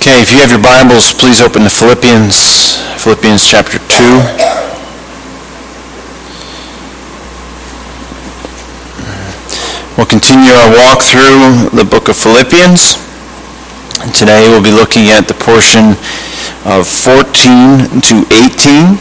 Okay, if you have your Bibles, please open to Philippians chapter 2. We'll continue our walk through the book of Philippians. And today we'll be looking at the portion of 14 to 18.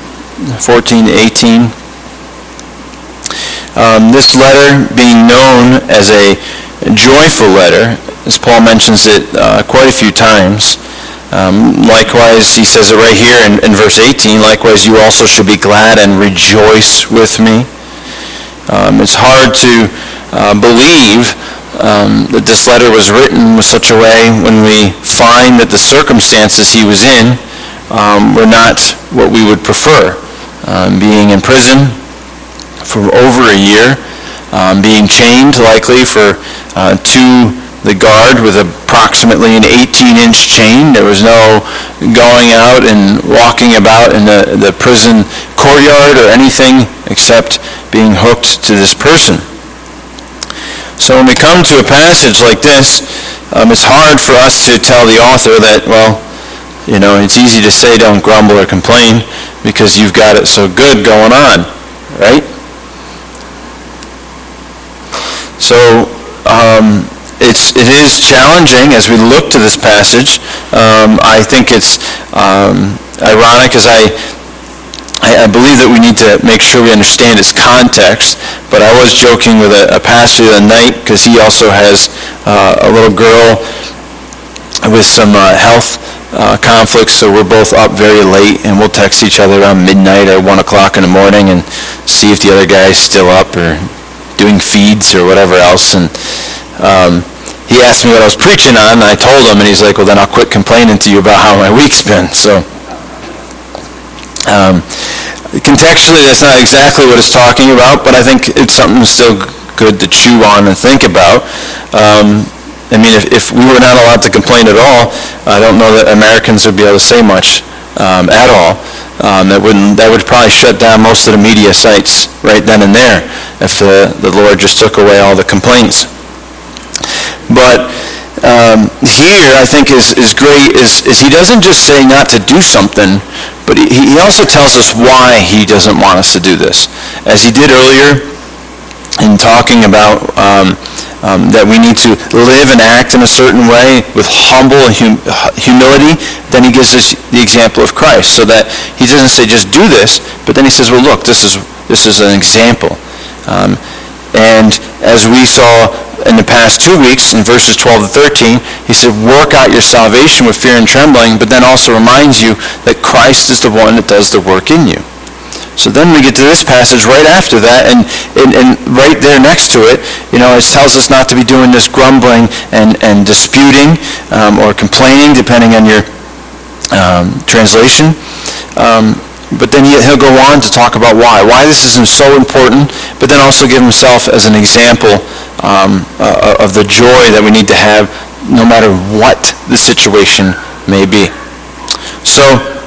This letter being known as a joyful letter, as Paul mentions it quite a few times. Likewise, he says it right here in verse 18, likewise you also should be glad and rejoice with me. It's hard to believe that this letter was written with such a way when we find that the circumstances he was in were not what we would prefer. Being in prison for over a year, being chained likely to the guard with approximately an 18-inch chain. There was no going out and walking about in the prison courtyard or anything except being hooked to this person. So when we come to a passage like this, it's hard for us to tell the author that, well, it's easy to say don't grumble or complain because you've got it so good going on, right? So it is challenging as we look to this passage. I think it's ironic as I believe that we need to make sure we understand its context, but I was joking with a pastor the other night because he also has a little girl with some health conflicts, so we're both up very late and we'll text each other around midnight or 1 o'clock in the morning and see if the other guy's still up or doing feeds or whatever else. And he asked me what I was preaching on, and I told him, and he's like, well, then I'll quit complaining to you about how my week's been. So contextually, that's not exactly what it's talking about, but I think it's something still good to chew on and think about. If we were not allowed to complain at all, I don't know that Americans would be able to say much at all. That would probably shut down most of the media sites right then and there if the Lord just took away all the complaints. But here I think is great is he doesn't just say not to do something, but he also tells us why he doesn't want us to do this. As he did earlier in talking about that we need to live and act in a certain way with humble humility, then he gives us the example of Christ, so that he doesn't say just do this, but then he says, well, look, this is an example. And as we saw in the past 2 weeks, in verses 12 to 13, he said, work out your salvation with fear and trembling, but then also reminds you that Christ is the one that does the work in you. So then we get to this passage right after that, and right there next to it, it tells us not to be doing this grumbling and disputing or complaining, depending on your translation. But then he'll go on to talk about why this is so important, but then also give himself as an example of the joy that we need to have no matter what the situation may be. So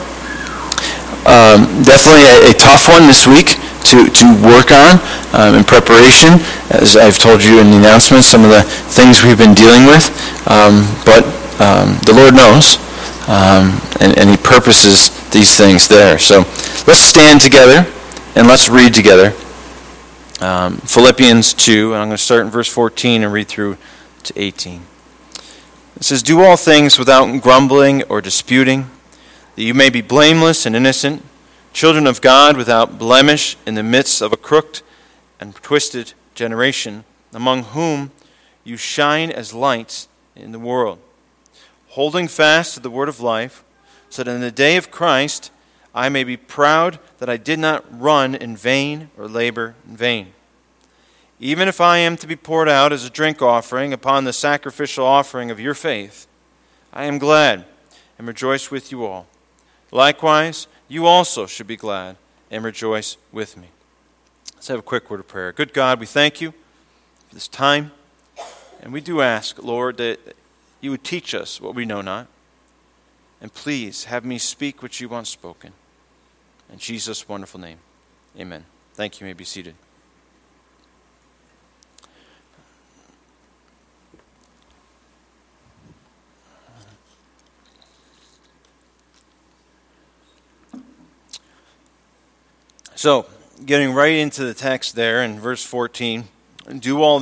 definitely a tough one this week to work on in preparation. As I've told you in the announcements, some of the things we've been dealing with, but the Lord knows, and he purposes these things there. So let's stand together and let's read together Philippians 2, and I'm going to start in verse 14 and read through to 18. It says, do all things without grumbling or disputing, that you may be blameless and innocent, children of God without blemish in the midst of a crooked and twisted generation, among whom you shine as lights in the world, holding fast to the word of life, so that in the day of Christ I may be proud that I did not run in vain or labor in vain. Even if I am to be poured out as a drink offering upon the sacrificial offering of your faith, I am glad and rejoice with you all. Likewise, you also should be glad and rejoice with me. Let's have a quick word of prayer. Good God, we thank you for this time, and we do ask, Lord, that you would teach us what we know not, and please have me speak what you want spoken. In Jesus' wonderful name, amen. Thank you. You may be seated. So, getting right into the text there in verse 14, do all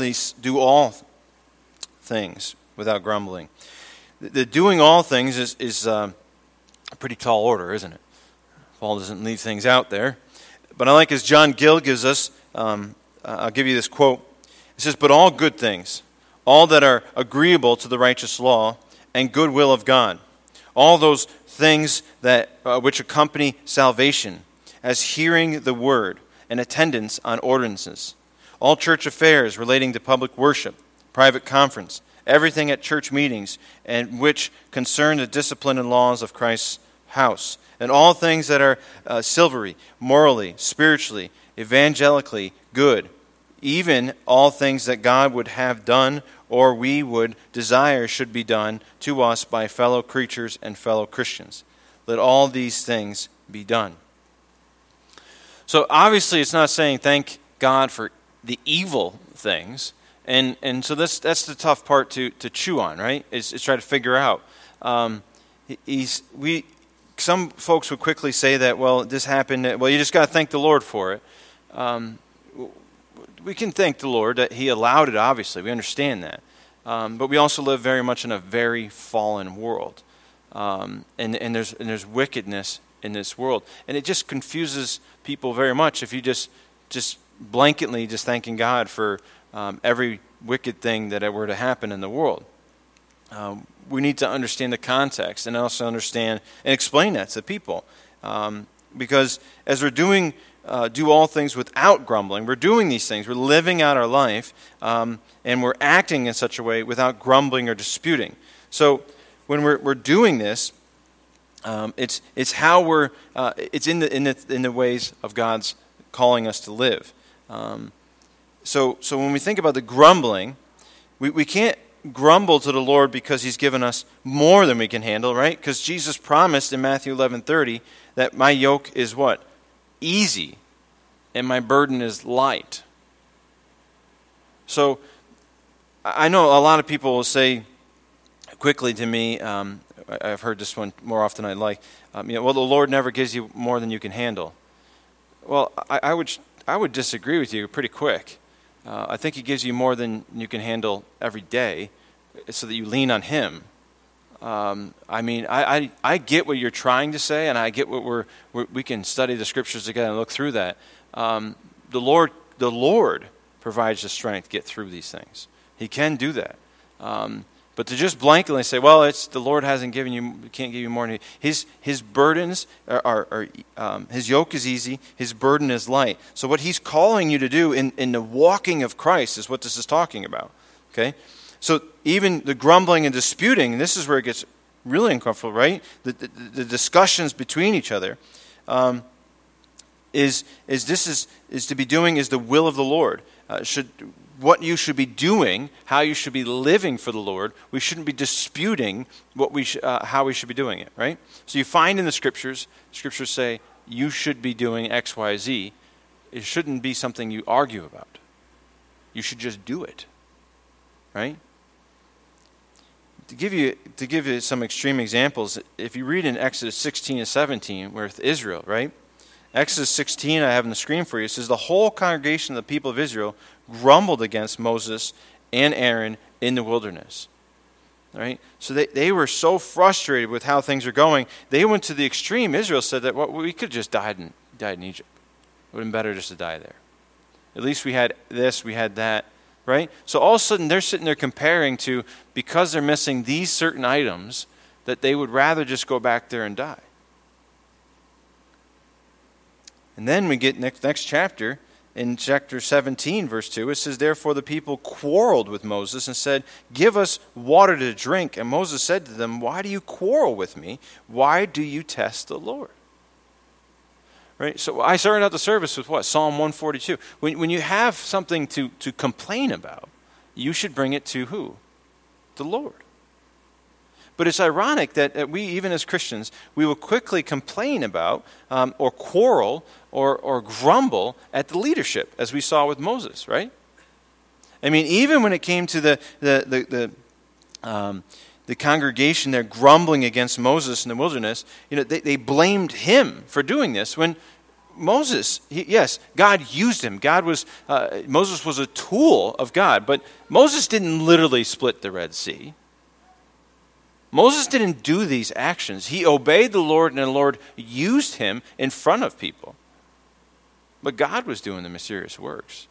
things without grumbling. The doing all things is a pretty tall order, isn't it? Paul doesn't leave things out there. But I like as John Gill gives us, I'll give you this quote. It says, "But all good things, all that are agreeable to the righteous law and good will of God, all those things that which accompany salvation, as hearing the word and attendance on ordinances, all church affairs relating to public worship, private conference, everything at church meetings, and which concern the discipline and laws of Christ's house, and all things that are silvery, morally, spiritually, evangelically good, even all things that God would have done or we would desire should be done to us by fellow creatures and fellow Christians. Let all these things be done." So obviously it's not saying thank God for the evil things, and so that's the tough part to chew on, right? Is try to figure out. Some folks would quickly say that, well, this happened, well, you just got to thank the Lord for it. We can thank the Lord that He allowed it, obviously. We understand that. But we also live very much in a very fallen world. And there's wickedness in this world. And it just confuses people very much if you just blanketly just thanking God for every wicked thing that were to happen in the world. We need to understand the context and also understand and explain that to people. Because as we're doing do all things without grumbling, we're doing these things, we're living out our life, and we're acting in such a way without grumbling or disputing. So when we're doing this, it's how we're it's in the ways of God's calling us to live. So when we think about the grumbling, we can't grumble to the Lord because He's given us more than we can handle, right? Because Jesus promised in Matthew 11:30 that my yoke is what? Easy, and my burden is light. So I know a lot of people will say quickly to me, I've heard this one more often than I'd like, well, the Lord never gives you more than you can handle. Well, I would disagree with you pretty quick. I think He gives you more than you can handle every day so that you lean on Him. I get what you're trying to say, and I get what we can study the Scriptures together and look through that. The Lord provides the strength to get through these things. He can do that. But to just blankly say, well, it's the Lord hasn't given you, can't give you more than His burdens are His yoke is easy, His burden is light. So what He's calling you to do in the walking of Christ is what this is talking about. Okay? So even the grumbling and disputing, and this is where it gets really uncomfortable, right? The discussions between each other is to be doing is the will of the Lord. What you should be doing, how you should be living for the Lord. We shouldn't be disputing how we should be doing it, right? So you find in the Scriptures say you should be doing X, Y, Z. It shouldn't be something you argue about. You should just do it, right? To give you some extreme examples, if you read in Exodus 16 and 17, with Israel, right? Exodus 16, I have on the screen for you. It says, the whole congregation of the people of Israel grumbled against Moses and Aaron in the wilderness. Right? So they were so frustrated with how things are going, they went to the extreme. Israel said that we could have just died in Egypt. It would have been better just to die there. At least we had this, we had that. Right? So all of a sudden they're sitting there comparing to, because they're missing these certain items, that they would rather just go back there and die. And then we get next chapter, in chapter 17, verse 2, it says, therefore the people quarreled with Moses and said, give us water to drink. And Moses said to them, why do you quarrel with me? Why do you test the Lord? Right? So I started out the service with what? Psalm 142. When you have something to complain about, you should bring it to who? The Lord. But it's ironic that we, even as Christians, we will quickly complain about or quarrel or grumble at the leadership, as we saw with Moses, right? I mean, even when it came to the congregation, they're grumbling against Moses in the wilderness, they blamed him for doing this when Moses, yes, God used him. Moses was a tool of God, but Moses didn't literally split the Red Sea. Moses didn't do these actions. He obeyed the Lord, and the Lord used him in front of people. But God was doing the mysterious works.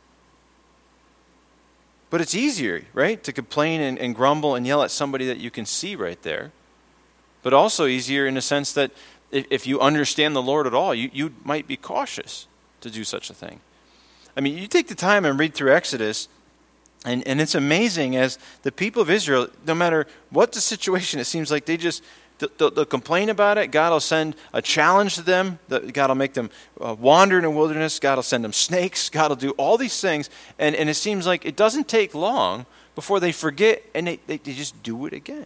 But it's easier, right, to complain and grumble and yell at somebody that you can see right there. But also easier in the sense that if you understand the Lord at all, you might be cautious to do such a thing. I mean, you take the time and read through Exodus, and it's amazing as the people of Israel, no matter what the situation, it seems like they'll complain about it. God will send a challenge to them. God will make them wander in the wilderness. God will send them snakes. God will do all these things. And it seems like it doesn't take long before they forget and they just do it again.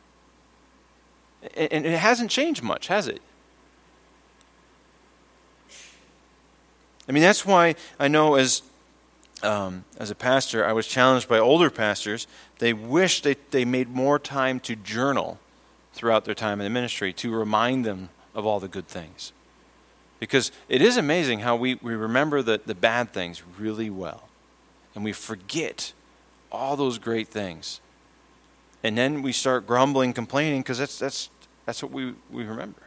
And it hasn't changed much, has it? I mean, that's why I know as a pastor, I was challenged by older pastors. They wish they made more time to journal throughout their time in the ministry to remind them of all the good things. Because it is amazing how we remember the bad things really well. And we forget all those great things. And then we start grumbling, complaining, because that's what we remember.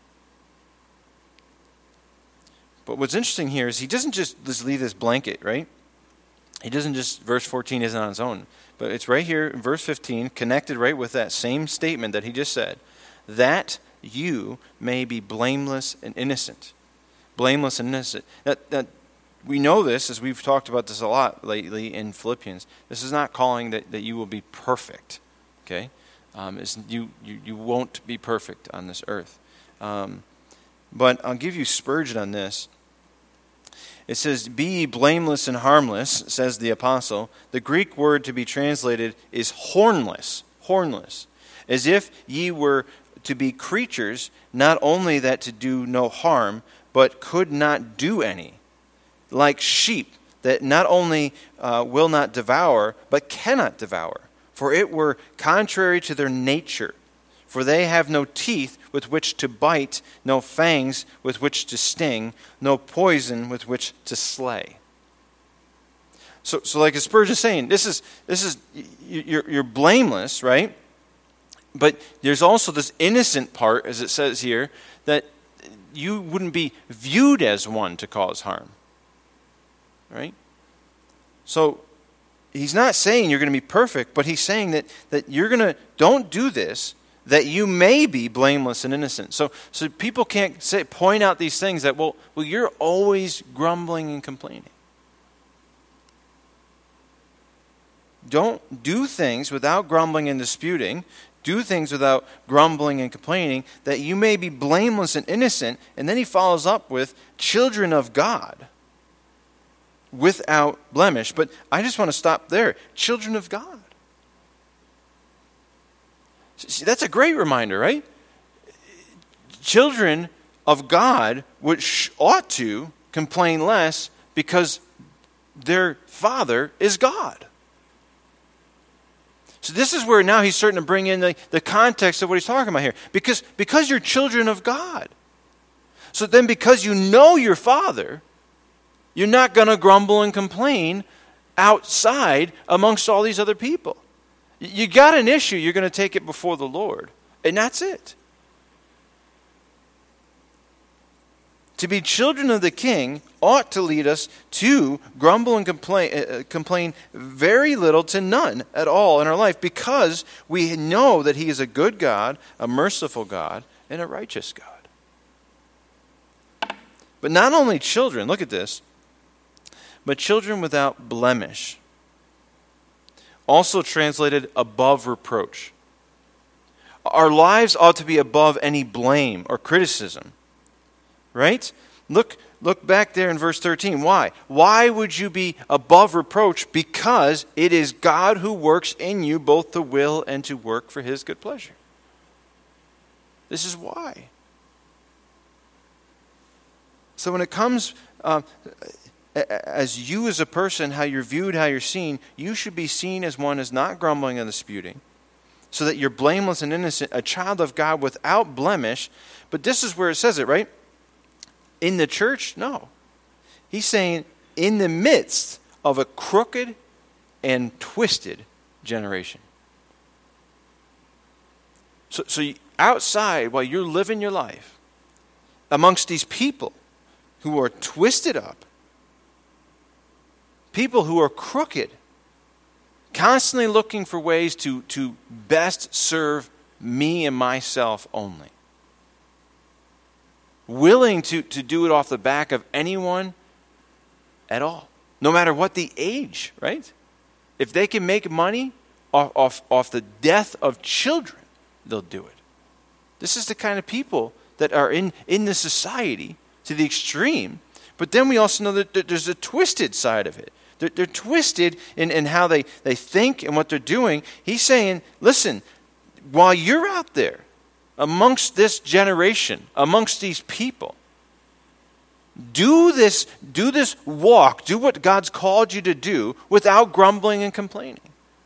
But what's interesting here is he doesn't just leave this blanket, right? He doesn't just, verse 14 isn't on its own. But it's right here in verse 15, connected right with that same statement that he just said. That you may be blameless and innocent. Blameless and innocent. That we know this, as we've talked about this a lot lately in Philippians. This is not calling that you will be perfect. Okay? You won't be perfect on this earth. But I'll give you Spurgeon on this. It says, be ye blameless and harmless, says the apostle. The Greek word to be translated is hornless, as if ye were to be creatures, not only that to do no harm, but could not do any, like sheep that not only will not devour, but cannot devour, for it were contrary to their nature. For they have no teeth with which to bite, no fangs with which to sting, no poison with which to slay. So like Spurgeon is saying, this is you're blameless, right? But there's also this innocent part, as it says here, that you wouldn't be viewed as one to cause harm, right? So he's not saying you're going to be perfect, but he's saying that you're going to don't do this, that you may be blameless and innocent. So people can't point out these things that, well, you're always grumbling and complaining. Don't do things without grumbling and disputing. Do things without grumbling and complaining, that you may be blameless and innocent. And then he follows up with children of God without blemish. But I just want to stop there. Children of God. See, that's a great reminder, right? Children of God ought to complain less because their father is God. So this is where now he's starting to bring in the context of what he's talking about here. Because you're children of God. So then because you know your father, you're not going to grumble and complain outside amongst all these other people. You got an issue, you're going to take it before the Lord. And that's it. To be children of the King ought to lead us to grumble and complain very little to none at all in our life, because we know that he is a good God, a merciful God, and a righteous God. But not only children, look at this, but children without blemish. Also translated above reproach. Our lives ought to be above any blame or criticism. Right? Look back there in verse 13. Why? Why would you be above reproach? Because it is God who works in you both to will and to work for his good pleasure. This is why. So when it comes as you as a person, how you're viewed, how you're seen, you should be seen as one as not grumbling and disputing, so that you're blameless and innocent, a child of God without blemish. But this is where it says it, right? in the church? No. He's saying in the midst of a crooked and twisted generation. So outside, while you're living your life, amongst these people who are twisted up, people who are crooked, constantly looking for ways to best serve me and myself only, willing to do it off the back of anyone at all, no matter what the age, right? If they can make money off the death of children, they'll do it. This is the kind of people that are in the society to the extreme. But then we also know that there's a twisted side of it. They're twisted in how they think and what they're doing. He's saying, listen, while you're out there amongst this generation, amongst these people, do this walk, do what God's called you to do without grumbling and complaining.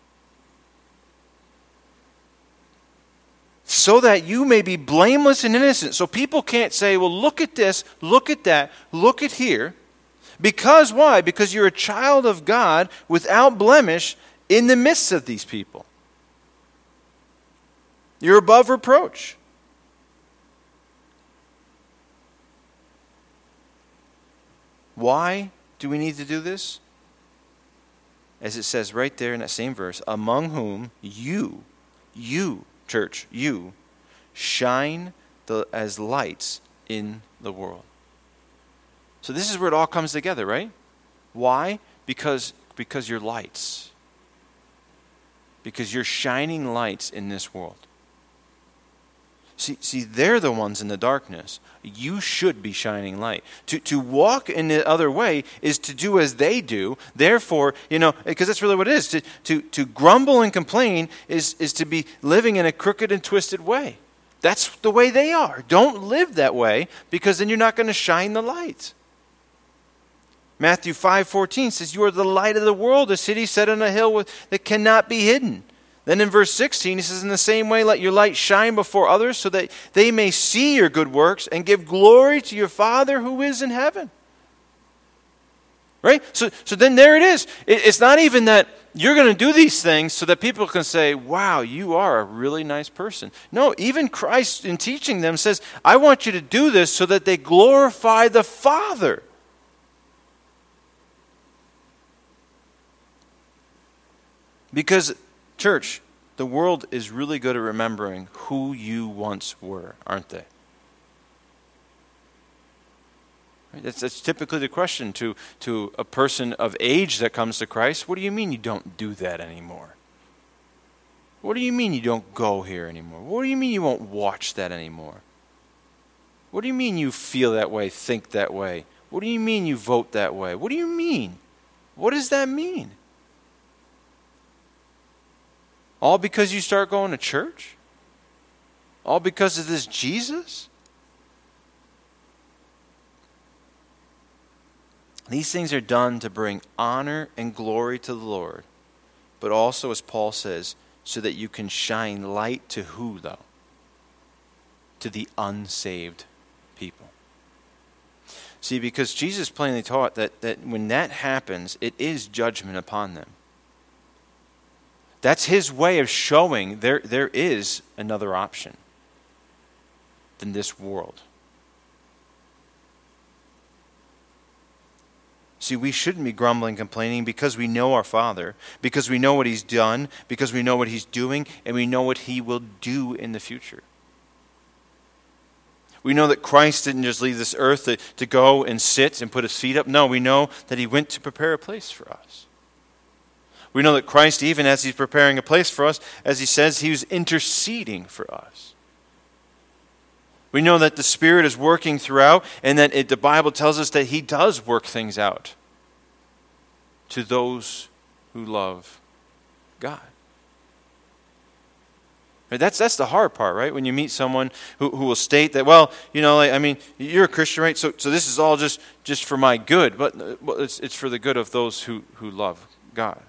So that you may be blameless and innocent. So people can't say, well, look at this, look at that, look at here. Because why? Because you're a child of God without blemish in the midst of these people. You're above reproach. Why do we need to do this? As it says right there in that same verse, among whom you, church, you shine as lights in the world. So this is where it all comes together, right? Why? Because you're lights. Because you're shining lights in this world. See, they're the ones in the darkness. You should be shining light. To walk in the other way is to do as they do. Therefore, because that's really what it is. To grumble and complain is to be living in a crooked and twisted way. That's the way they are. Don't live that way, because then you're not going to shine the light. Matthew 5:14 says, you are the light of the world, a city set on a hill that cannot be hidden. Then in verse 16, he says, in the same way, let your light shine before others so that they may see your good works and give glory to your Father who is in heaven. Right? So then there it is. It's not even that you're going to do these things so that people can say, wow, you are a really nice person. No, even Christ in teaching them says, I want you to do this so that they glorify the Father. Because, church, the world is really good at remembering who you once were, aren't they? That's typically the question to a person of age that comes to Christ. What do you mean you don't do that anymore? What do you mean you don't go here anymore? What do you mean you won't watch that anymore? What do you mean you feel that way, think that way? What do you mean you vote that way? What do you mean? What does that mean? All because you start going to church? All because of this Jesus? These things are done to bring honor and glory to the Lord, but also, as Paul says, so that you can shine light to who, though? To the unsaved people. See, because Jesus plainly taught that when that happens, it is judgment upon them. That's his way of showing there is another option than this world. See, we shouldn't be grumbling, complaining, because we know our Father, because we know what he's done, because we know what he's doing, and we know what he will do in the future. We know that Christ didn't just leave this earth to go and sit and put his feet up. No, we know that he went to prepare a place for us. We know that Christ, even as he's preparing a place for us, as he says, he was interceding for us. We know that the Spirit is working throughout, and that the Bible tells us that he does work things out to those who love God. That's the hard part, right? When you meet someone who will state that, well, you're a Christian, right? So this is all just for my good, but it's for the good of those who love God.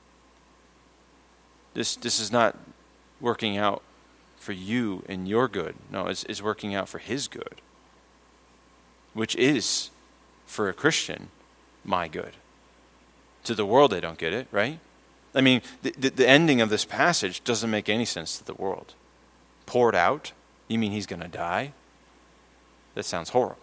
This is not working out for you and your good. No, it's working out for his good. which is, for a Christian, my good. To the world, they don't get it, right? I mean, the ending of this passage doesn't make any sense to the world. Poured out? You mean he's going to die? That sounds horrible.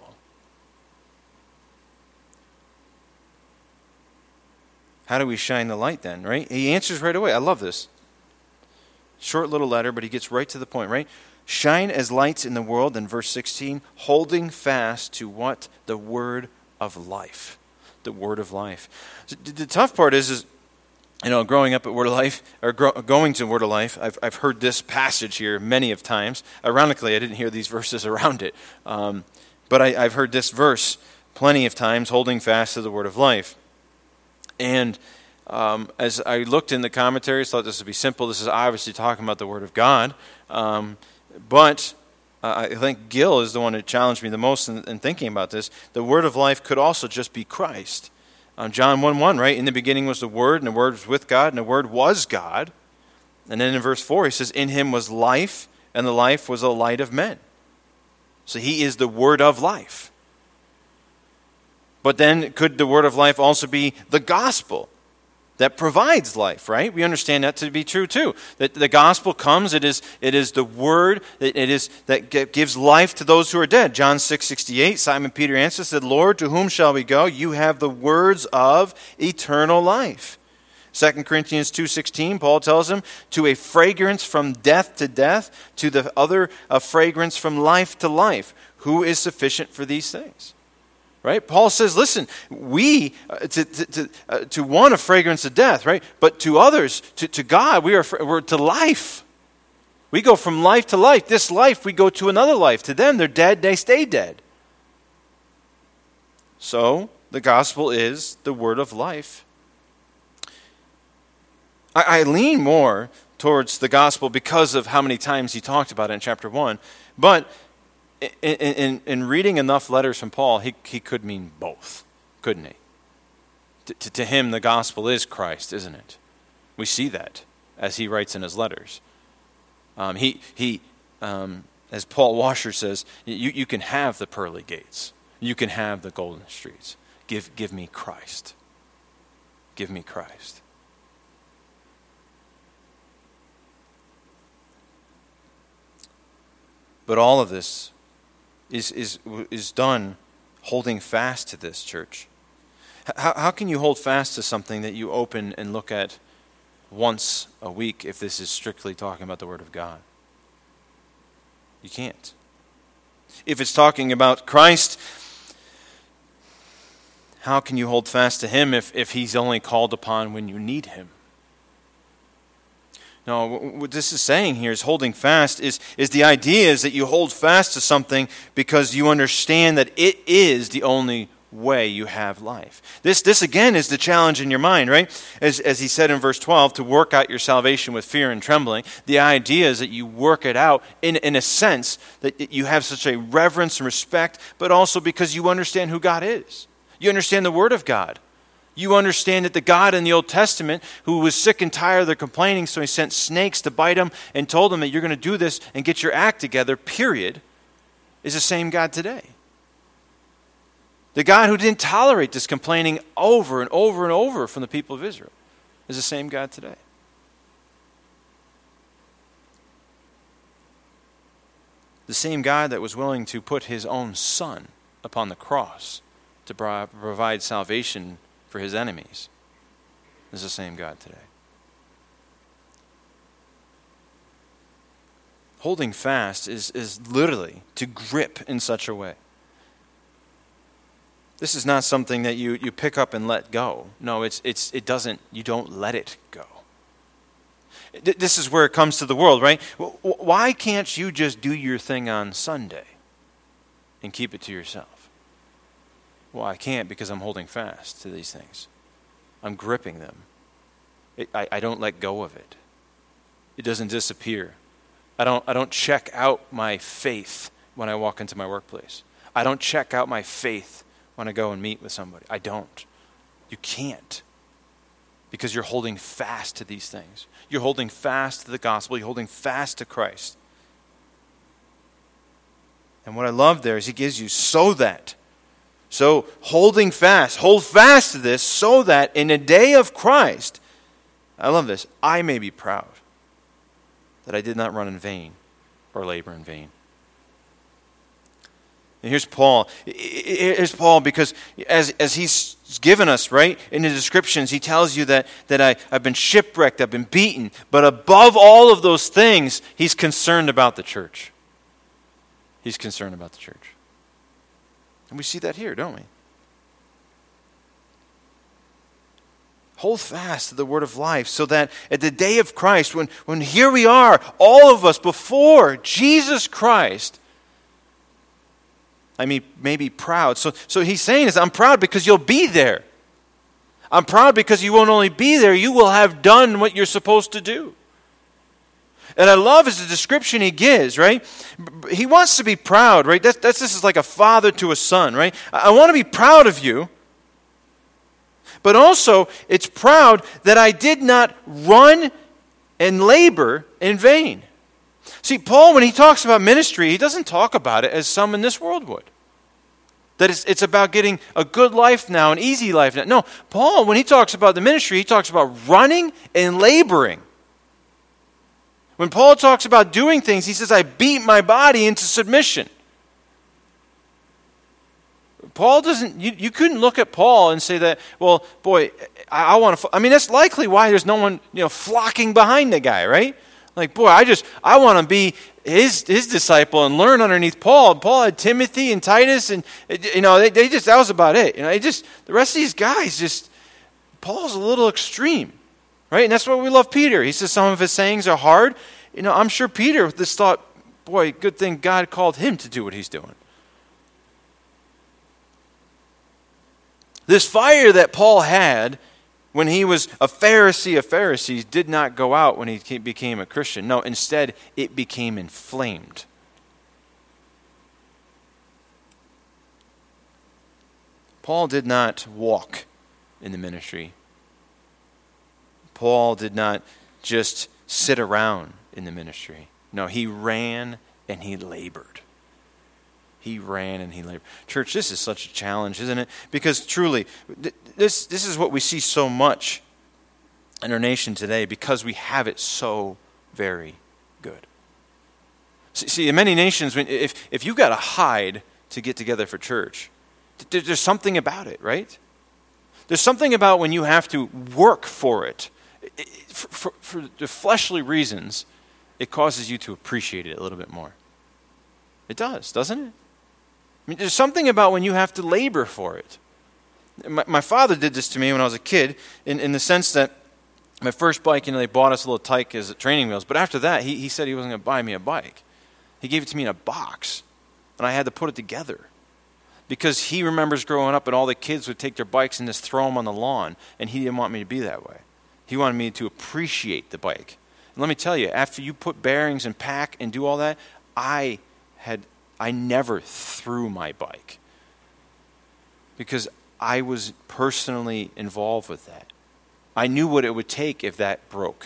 How do we shine the light then, right? He answers right away. I love this. Short little letter, but he gets right to the point, right? Shine as lights in the world, in verse 16, holding fast to what? The word of life. The word of life. So the tough part is growing up at Word of Life, or going to Word of Life, I've heard this passage here many of times. Ironically, I didn't hear these verses around it. But I've heard this verse plenty of times, holding fast to the word of life. And as I looked in the commentaries, thought this would be simple. This is obviously talking about the Word of God. But I think Gil is the one who challenged me the most in thinking about this. The Word of life could also just be Christ. John 1:1, right? In the beginning was the Word, and the Word was with God, and the Word was God. And then in verse 4, he says, in him was life, and the life was the light of men. So he is the Word of life. But then could the word of life also be the gospel that provides life, right? We understand that to be true too. That the gospel comes, it is the word, that gives life to those who are dead. John 6:68, Simon Peter answered, said, Lord, to whom shall we go? You have the words of eternal life. 2 Corinthians 2:16, Paul tells him, to a fragrance from death to death, to the other a fragrance from life to life. Who is sufficient for these things? Right? Paul says, listen, we, to one, a fragrance of death, right? But to others, to God, we're to life. We go from life to life. This life, we go to another life. To them, they're dead, they stay dead. So, the gospel is the word of life. I lean more towards the gospel because of how many times he talked about it in chapter 1. But in reading enough letters from Paul, he could mean both, couldn't he? To him, the gospel is Christ, isn't it? We see that as he writes in his letters. As Paul Washer says, you can have the pearly gates. You can have the golden streets. Give me Christ. Give me Christ. But all of this is done holding fast to this, church. How can you hold fast to something that you open and look at once a week if this is strictly talking about the Word of God? You can't. If it's talking about Christ, how can you hold fast to Him if He's only called upon when you need Him? No, what this is saying here is holding fast is the idea is that you hold fast to something because you understand that it is the only way you have life. This again is the challenge in your mind, right? As he said in verse 12, to work out your salvation with fear and trembling. The idea is that you work it out in a sense that you have such a reverence and respect, but also because you understand who God is. You understand the Word of God. You understand that the God in the Old Testament, who was sick and tired of their complaining, so he sent snakes to bite them and told them that you're going to do this and get your act together, period, is the same God today. The God who didn't tolerate this complaining over and over and over from the people of Israel is the same God today. The same God that was willing to put his own Son upon the cross to provide salvation for his enemies is the same God today. Holding fast is literally to grip in such a way. This is not something that you pick up and let go. No, you don't let it go. This is where it comes to the world, right? Why can't you just do your thing on Sunday and keep it to yourself? Well, I can't because I'm holding fast to these things. I'm gripping them. I don't let go of it. It doesn't disappear. I don't check out my faith when I walk into my workplace. I don't check out my faith when I go and meet with somebody. I don't. You can't. Because you're holding fast to these things. You're holding fast to the gospel. You're holding fast to Christ. And what I love there is he gives you so that So hold fast to this so that in the day of Christ, I love this, I may be proud that I did not run in vain or labor in vain. And here's Paul. Here's Paul because as he's given us, right, in the descriptions, he tells you that I've been shipwrecked, I've been beaten. But above all of those things, he's concerned about the church. He's concerned about the church. And we see that here, don't we? Hold fast to the word of life so that at the day of Christ, when here we are, all of us before Jesus Christ, I mean, may be proud. So he's saying is, I'm proud because you'll be there. I'm proud because you won't only be there, you will have done what you're supposed to do. And I love is the description he gives, right? He wants to be proud, right? This is like a father to a son, right? I want to be proud of you. But also, it's proud that I did not run and labor in vain. See, Paul, when he talks about ministry, he doesn't talk about it as some in this world would. That it's about getting a good life now, an easy life now. No, Paul, when he talks about the ministry, he talks about running and laboring. When Paul talks about doing things, he says, I beat my body into submission. Paul doesn't, you couldn't look at Paul and say that, well, boy, I want to, I mean, that's likely why there's no one, flocking behind the guy, right? Like, boy, I want to be his disciple and learn underneath Paul. Paul had Timothy and Titus, and, they just, that was about it. The rest of these guys Paul's a little extreme, right? And that's why we love Peter. He says some of his sayings are hard. I'm sure Peter just thought, boy, good thing God called him to do what he's doing. This fire that Paul had when he was a Pharisee of Pharisees did not go out when he became a Christian. No, instead, it became inflamed. Paul did not walk in the ministry. Paul did not just sit around in the ministry. No, he ran and he labored. He ran and he labored. Church, this is such a challenge, isn't it? Because truly, this is what we see so much in our nation today because we have it so very good. See, in many nations, if you've got to hide to get together for church, there's something about it, right? There's something about when you have to work for it. For the fleshly reasons, it causes you to appreciate it a little bit more. It does, doesn't it? I mean, there's something about when you have to labor for it. My father did this to me when I was a kid in the sense that my first bike, they bought us a little Tyke as training wheels. But after that, he said he wasn't going to buy me a bike. He gave it to me in a box, and I had to put it together. Because he remembers growing up and all the kids would take their bikes and just throw them on the lawn, and he didn't want me to be that way. He wanted me to appreciate the bike. And let me tell you, after you put bearings and pack and do all that, I never threw my bike because I was personally involved with that. I knew what it would take if that broke.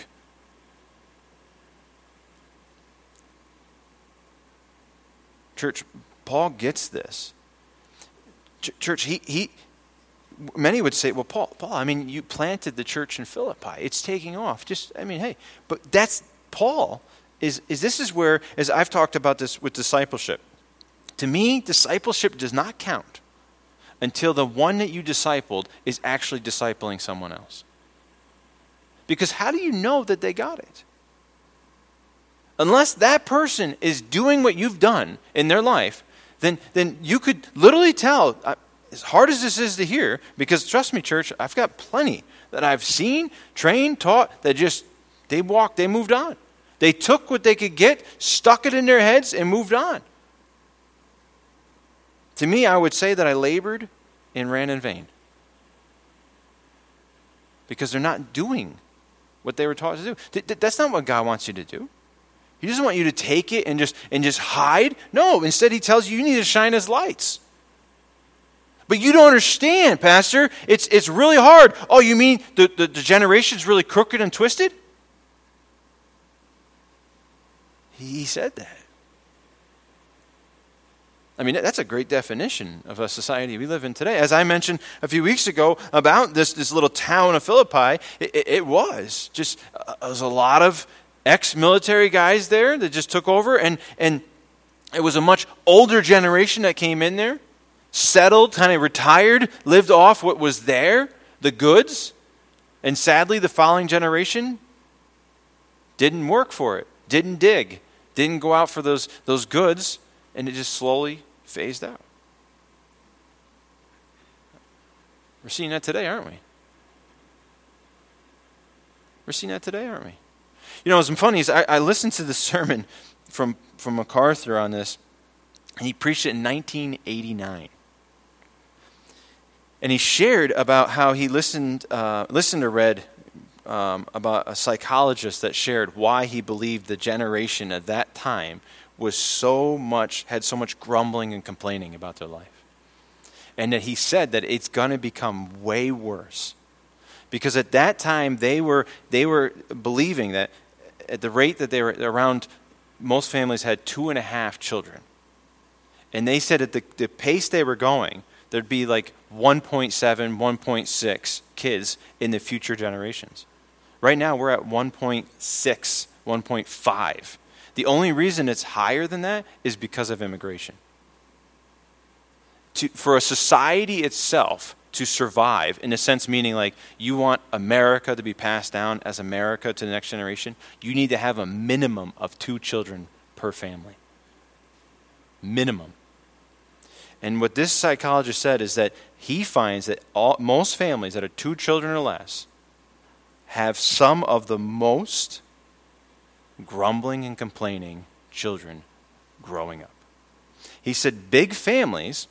Church, Paul gets this. Church, many would say, well, Paul, I mean, you planted the church in Philippi. It's taking off. But that's Paul. This is where, as I've talked about this with discipleship, to me, discipleship does not count until the one that you discipled is actually discipling someone else. Because how do you know that they got it? Unless that person is doing what you've done in their life, then you could literally tell, as hard as this is to hear, because trust me, church, I've got plenty that I've seen, trained, taught, that they moved on. They took what they could get, stuck it in their heads, and moved on. To me, I would say that I labored and ran in vain. Because they're not doing what they were taught to do. That's not what God wants you to do. He doesn't want you to take it and just hide. No, instead he tells you need to shine as lights. But you don't understand, Pastor. It's really hard. Oh, you mean the generation's really crooked and twisted? He said that. I mean, that's a great definition of a society we live in today. As I mentioned a few weeks ago about this little town of Philippi, it was a lot of ex-military guys there that just took over, and it was a much older generation that came in there, settled, kind of retired, lived off what was there, the goods, and sadly the following generation didn't work for it, didn't dig, didn't go out for those goods, and it just slowly phased out. We're seeing that today, aren't we? We're seeing that today, aren't we? You know, what's funny is I listened to the sermon from MacArthur on this, and he preached it in 1989. And he shared about how he listened or read about a psychologist that shared why he believed the generation at that time had so much grumbling and complaining about their life. And that he said that it's going to become way worse. Because at that time they were believing that at the rate that they were around, most families had 2.5 children. And they said at the pace they were going, there'd be like 1.7, 1.6 kids in the future generations. Right now we're at 1.6, 1.5. The only reason it's higher than that is because of immigration. For a society itself to survive, in a sense meaning like you want America to be passed down as America to the next generation, you need to have a minimum of 2 children per family. Minimum. And what this psychologist said is that he finds that most families that are 2 children or less have some of the most grumbling and complaining children growing up. He said big families,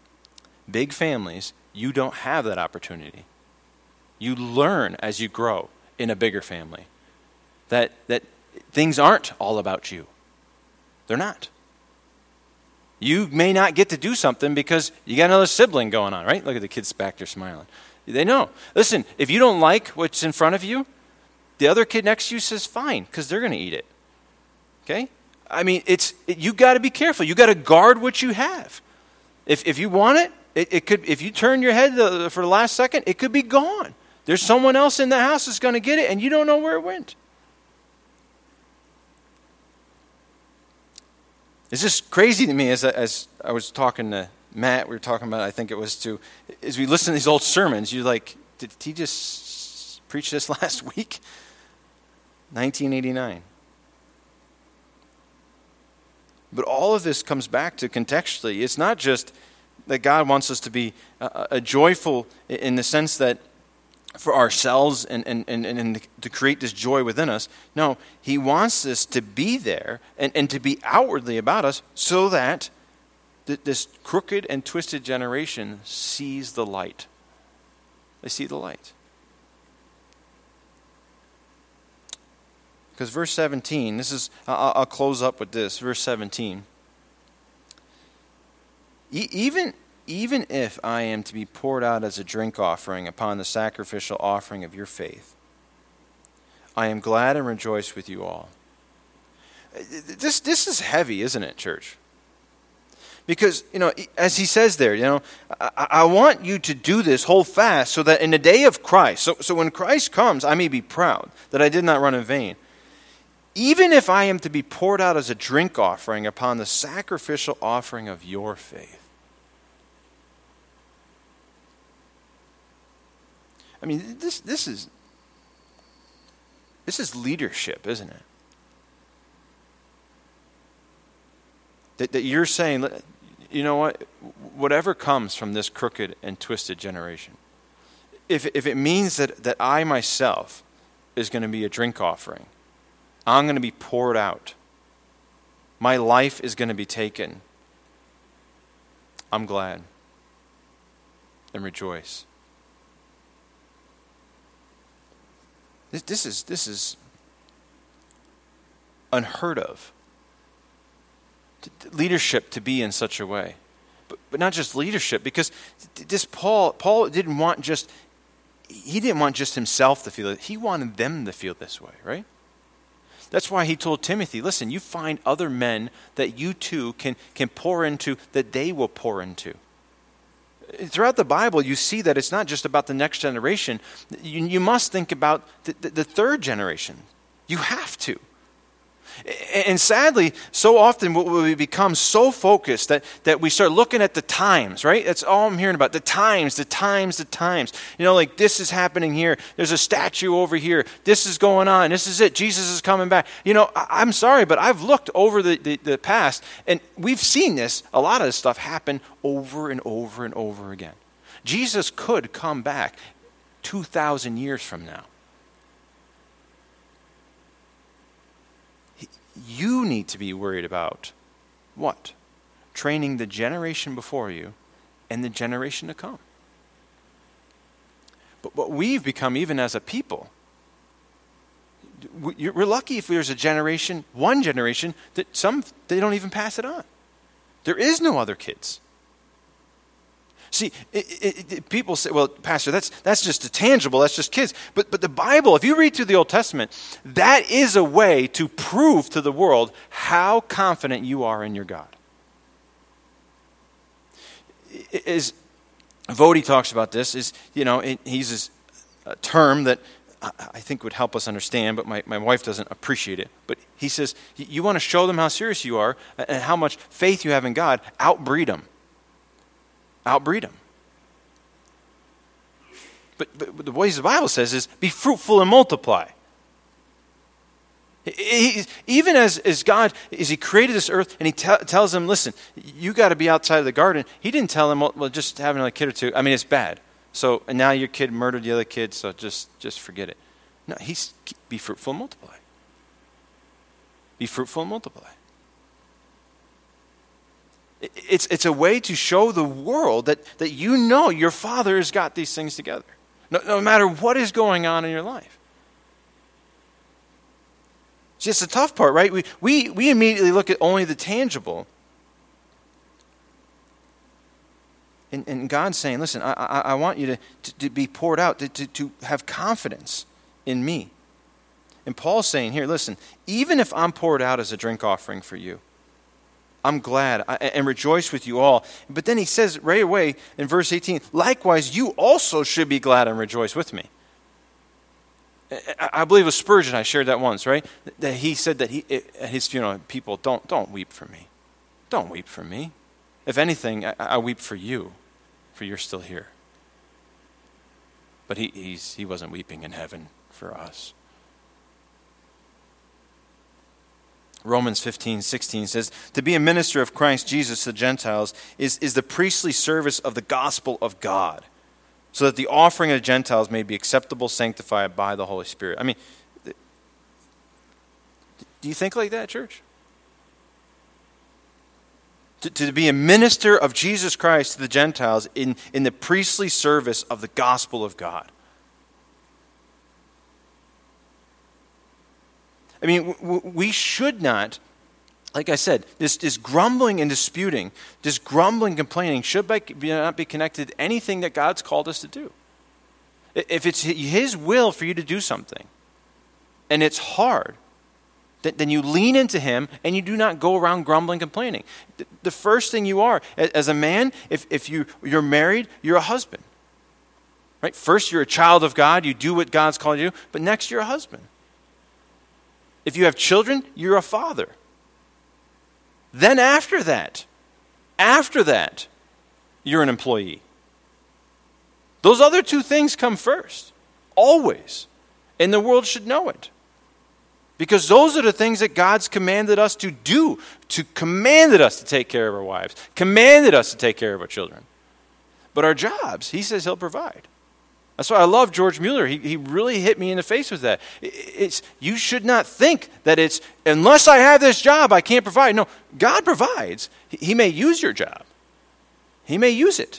you don't have that opportunity. You learn as you grow in a bigger family that things aren't all about you. They're not. You may not get to do something because you got another sibling going on, right? Look at the kids back there smiling. They know. Listen, if you don't like what's in front of you, the other kid next to you says fine, because they're going to eat it. Okay? I mean, you got to be careful. You got to guard what you have. If you want it could. If you turn your head for the last second, it could be gone. There's someone else in the house that's going to get it, and you don't know where it went. It's just crazy to me as I was talking to Matt, we were talking about, I think it was as we listen to these old sermons, you're like, did he just preach this last week? 1989. But all of this comes back to contextually. It's not just that God wants us to be a joyful in the sense that for ourselves and to create this joy within us. No, he wants us to be there and to be outwardly about us so that this crooked and twisted generation sees the light. They see the light. Because verse 17, I'll close up with this. Verse 17. Even if I am to be poured out as a drink offering upon the sacrificial offering of your faith, I am glad and rejoice with you all. This is heavy, isn't it, church? Because, as he says there, I want you to do this whole fast so that in the day of Christ, so when Christ comes, I may be proud that I did not run in vain. Even if I am to be poured out as a drink offering upon the sacrificial offering of your faith. I mean, this is leadership, isn't it? That you're saying, you know what? Whatever comes from this crooked and twisted generation, if it means that I myself is going to be a drink offering, I'm going to be poured out, my life is going to be taken, I'm glad and rejoice. This is unheard of. Leadership to be in such a way. But not just leadership, because this Paul didn't want just himself to feel it. He wanted them to feel this way, right? That's why he told Timothy, listen, you find other men that you too can pour into, that they will pour into. Throughout the Bible, you see that it's not just about the next generation. You must think about the third generation. You have to. And sadly, so often we become so focused that we start looking at the times, right? That's all I'm hearing about, the times. Like this is happening here. There's a statue over here. This is going on. This is it. Jesus is coming back. I'm sorry, but I've looked over the past, and we've seen a lot of this stuff happen over and over and over again. Jesus could come back 2,000 years from now. You need to be worried about what? Training the generation before you and the generation to come. But what we've become, even as a people, we're lucky if there's one generation, that they don't even pass it on. There is no other kids. See, people say, well, Pastor, that's just a tangible, that's just kids. But the Bible, if you read through the Old Testament, that is a way to prove to the world how confident you are in your God. As Vodi talks about this, he's a term that I think would help us understand, but my wife doesn't appreciate it. But he says, you want to show them how serious you are and how much faith you have in God, outbreed them. Outbreed them. But the ways the Bible says is be fruitful and multiply. Even as God, as he created this earth and he tells them, listen, you got to be outside of the garden. He didn't tell them, well, just have another kid or two. I mean, it's bad. And now your kid murdered the other kid, so just forget it. No, be fruitful and multiply. Be fruitful and multiply. It's a way to show the world that your Father has got these things together. No matter what is going on in your life. See, it's the tough part, right? We immediately look at only the tangible. And God's saying, listen, I want you to be poured out, to have confidence in me. And Paul's saying here, listen, even if I'm poured out as a drink offering for you, I'm glad and rejoice with you all. But then he says right away in verse 18, likewise, you also should be glad and rejoice with me. I believe it was Spurgeon, I shared that once, right? That he said that at his funeral, people, don't weep for me. Don't weep for me. If anything, I weep for you, for you're still here. But he wasn't weeping in heaven for us. Romans 15:16 says, to be a minister of Christ Jesus to the Gentiles is the priestly service of the gospel of God, so that the offering of the Gentiles may be acceptable, sanctified by the Holy Spirit. I mean, do you think like that, church? To be a minister of Jesus Christ to the Gentiles in the priestly service of the gospel of God. I mean, we should not, like I said, this grumbling and disputing, this grumbling and complaining should not be connected to anything that God's called us to do. If it's his will for you to do something, and it's hard, then you lean into him and you do not go around grumbling, complaining. The first thing you are, as a man, if you're married, you're a husband. Right? First, you're a child of God, you do what God's called you to do, but next, you're a husband. If you have children, you're a father. Then after that, you're an employee. Those other two things come first, always. And the world should know it. Because those are the things that God's commanded us to do, commanded us to take care of our wives, commanded us to take care of our children. But our jobs, he says he'll provide. That's why I love George Mueller. He really hit me in the face with that. You should not think that it's, unless I have this job, I can't provide. No, God provides. He may use your job. He may use it.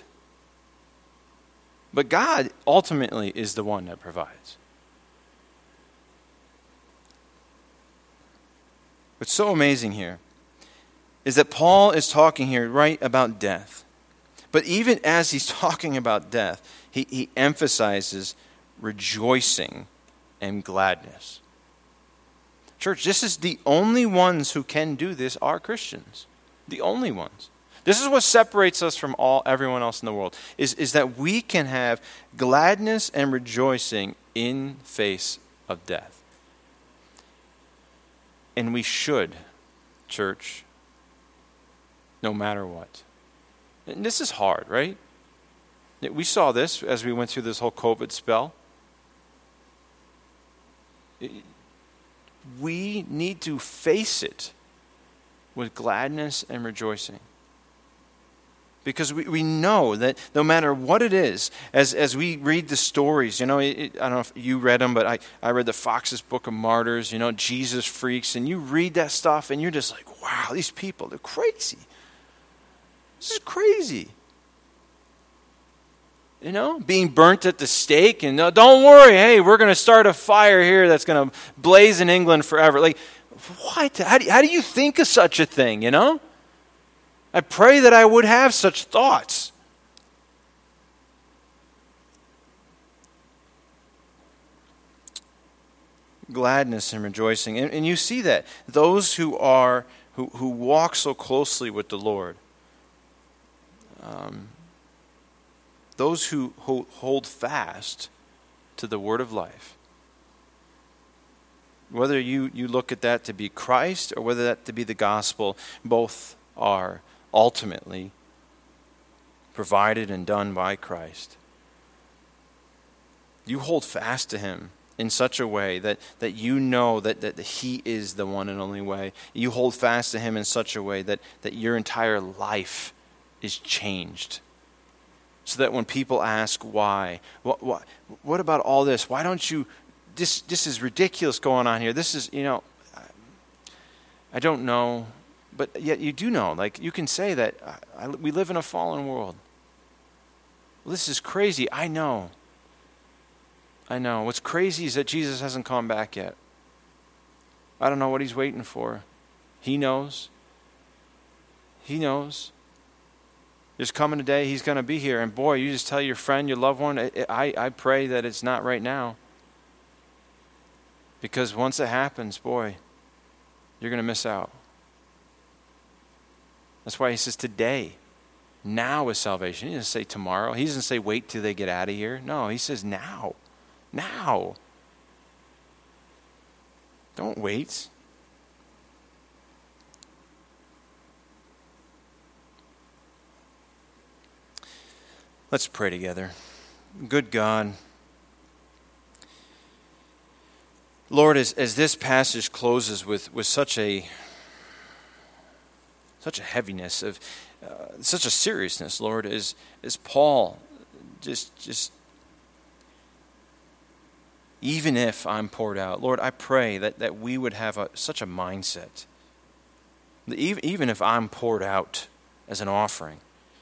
But God ultimately is the one that provides. What's so amazing here is that Paul is talking here right about death. But even as he's talking about death, he emphasizes rejoicing and gladness. Church, this is the only ones who can do this are Christians. The only ones. This is what separates us from everyone else in the world, is that we can have gladness and rejoicing in face of death. And we should, church, no matter what. And this is hard, right? We saw this as we went through this whole COVID spell. We need to face it with gladness and rejoicing. Because we know that no matter what it is, as we read the stories, I don't know if you read them, but I read the Fox's Book of Martyrs, Jesus Freaks, and you read that stuff and you're just like, wow, these people, they're crazy. This is crazy. Being burnt at the stake, and don't worry, hey, we're going to start a fire here that's going to blaze in England forever. Like, what? How do you think of such a thing, I pray that I would have such thoughts. Gladness and rejoicing. And you see that. Those who walk so closely with the Lord, those who hold fast to the word of life, whether you look at that to be Christ or whether that to be the gospel, both are ultimately provided and done by Christ. You hold fast to him in such a way that you know that he is the one and only way. You hold fast to him in such a way that your entire life is changed. So that when people ask why, what about all this? Why don't you, this is ridiculous going on here. This is, I don't know. But yet you do know, like you can say that we live in a fallen world. Well, this is crazy. I know. What's crazy is that Jesus hasn't come back yet. I don't know what he's waiting for. He knows. He knows. There's coming a day he's going to be here. And boy, you just tell your friend, your loved one, I pray that it's not right now. Because once it happens, boy, you're going to miss out. That's why he says today. Now is salvation. He doesn't say tomorrow. He doesn't say wait till they get out of here. No, he says now. Now. Don't wait. Let's pray together. Good God, Lord, as this passage closes with such a heaviness of such a seriousness, Lord, as Paul just even if I'm poured out, Lord, I pray that we would have such a mindset. Even if I'm poured out as an offering,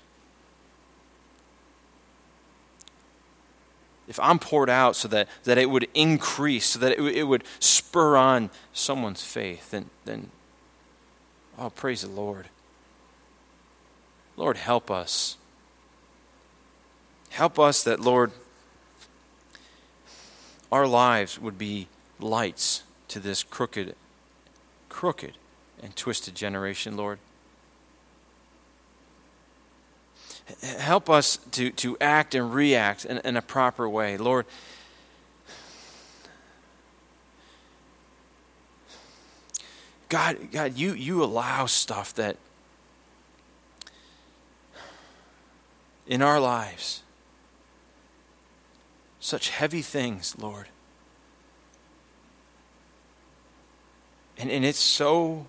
if I'm poured out so that it would increase, so that it would spur on someone's faith, then oh, praise the Lord. Lord, help us. Help us that, Lord, our lives would be lights to this crooked and twisted generation, Lord. Help us to act and react in a proper way, Lord. God, you allow stuff that in our lives, such heavy things, Lord. And it's so,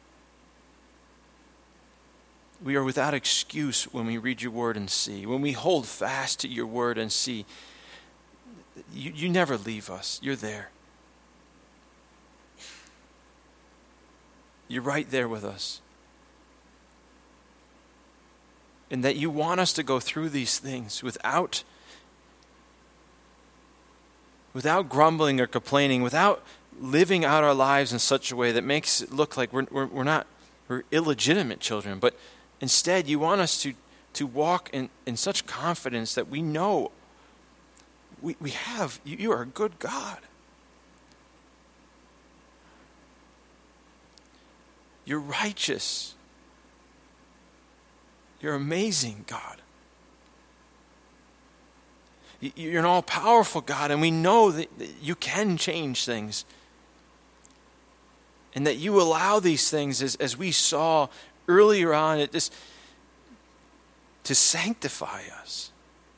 we are without excuse when we read your word and see. When we hold fast to your word and see, you never leave us. You're there. You're right there with us. And that you want us to go through these things without grumbling or complaining, without living out our lives in such a way that makes it look like we're illegitimate children, but instead you want us to walk in such confidence that we know you are a good God. You're righteous. You're amazing, God. You're an all-powerful God, and we know that you can change things. And that you allow these things, as we saw earlier on, to sanctify us.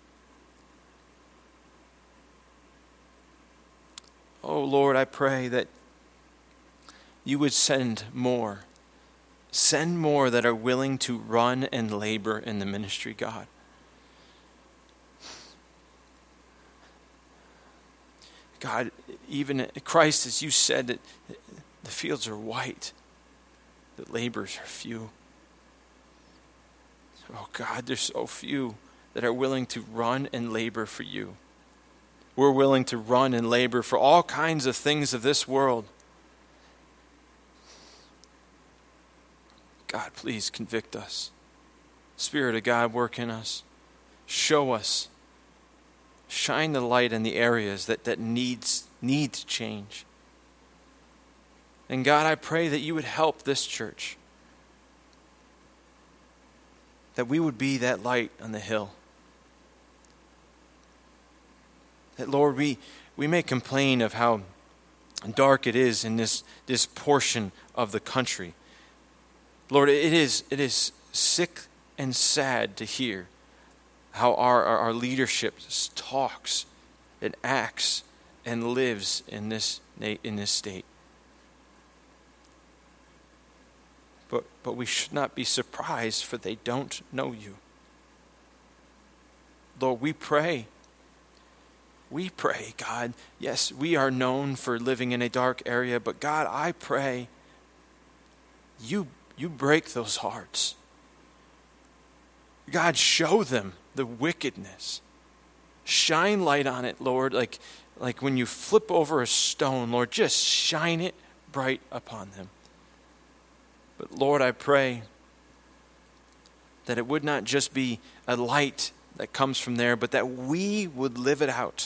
Oh, Lord, I pray that you would send more. Send more that are willing to run and labor in the ministry, God. God, even Christ, as you said, that the fields are white, the laborers are few. Oh God, there's so few that are willing to run and labor for you. We're willing to run and labor for all kinds of things of this world. God, please convict us. Spirit of God, work in us. Show us. Shine the light in the areas that need to change. And God, I pray that you would help this church. That we would be that light on the hill. That, Lord, we may complain of how dark it is in this portion of the country. Lord, it is sick and sad to hear how our leadership talks and acts and lives in this state. But we should not be surprised, for they don't know you. Lord, we pray, God, yes, we are known for living in a dark area, but God, I pray you break those hearts. God, show them the wickedness. Shine light on it, Lord, like when you flip over a stone, Lord, just shine it bright upon them. But Lord, I pray that it would not just be a light that comes from there, but that we would live it out.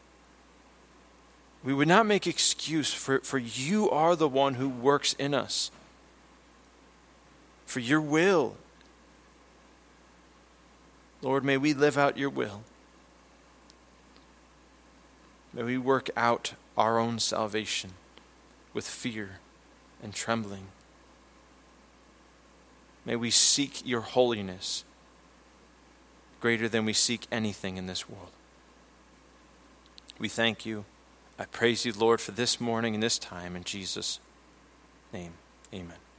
We would not make excuse, for you are the one who works in us. For your will. Lord, may we live out your will. May we work out our own salvation with fear and trembling. May we seek your holiness greater than we seek anything in this world. We thank you. I praise you, Lord, for this morning and this time. In Jesus' name, amen.